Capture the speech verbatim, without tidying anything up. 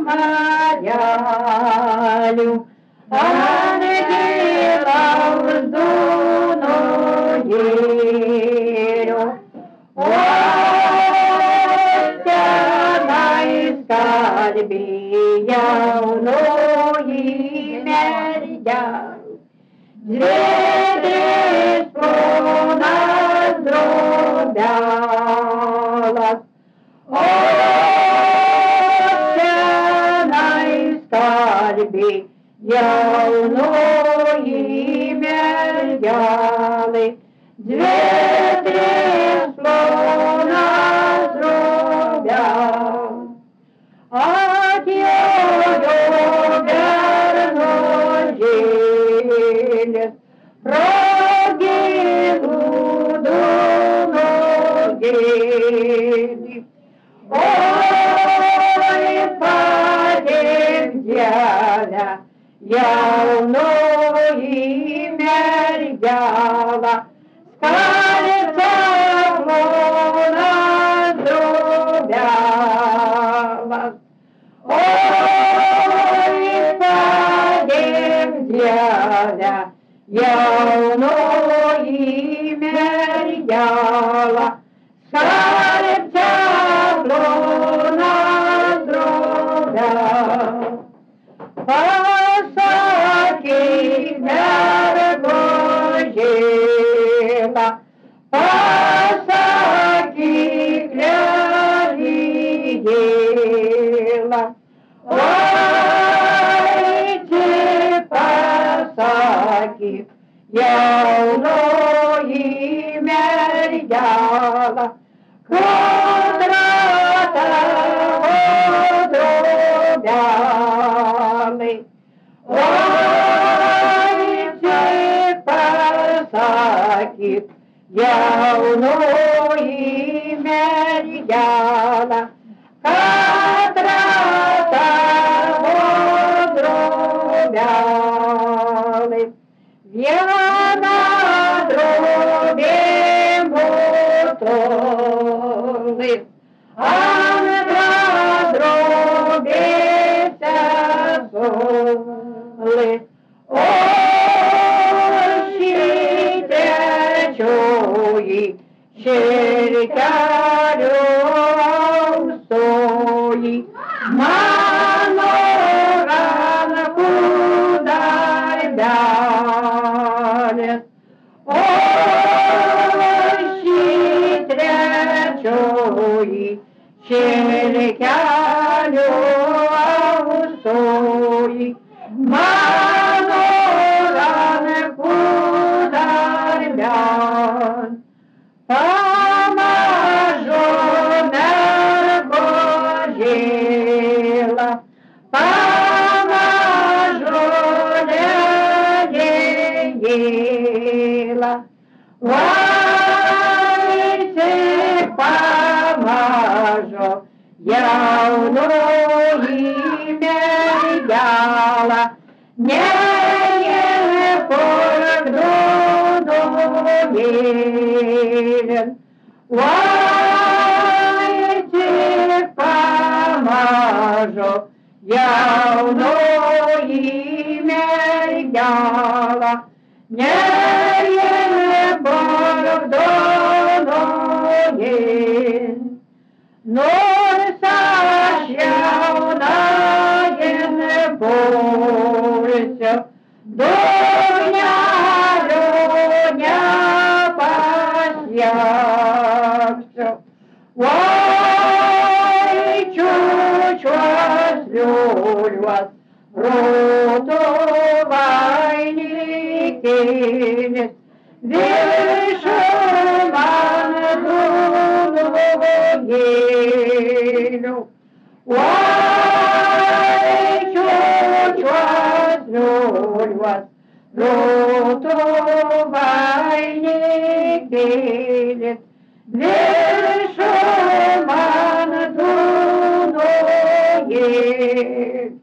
Марялю, ангела вздунуєю. Остя на скарбі явної мердя, зведи сплона зробяла. Остя на скарбі явної мердяли, зведи сплона зробяла. А тьою верно жилет, прогибу до ноги. Ой, падет дядя, явної мердяла, скалится плона зробяла. Ой, падет дядя, явної мердяла, скалится плона зробяла. Пасаки вербожила, пасаки глядела. Ой, ці пасаки явної мердяла, квадрата одробяли. Ой, ці пасаки явної мердяла, квадрата одробяли. В'яна дробі мотоли, а на дробі соли. Ой, течої, черкарю стої, мамо ранку дай далі. Ой, течої, черкарю стої, мамо ранку дай далі. Помажонер Божила, помажонер ела. Ой, ти помажо, явної мердяла, не є породуєн. Ой, ти помажо, явної мердяла, не є породуєн. Но сащавна не борется, доня, доня пасяться. Ой, чуть-чуть слюльвас, ротовайники, вишуман дуновогелю. Ой, чуть-чуть слюльвас, ротовайники, вишуман дуновогелю.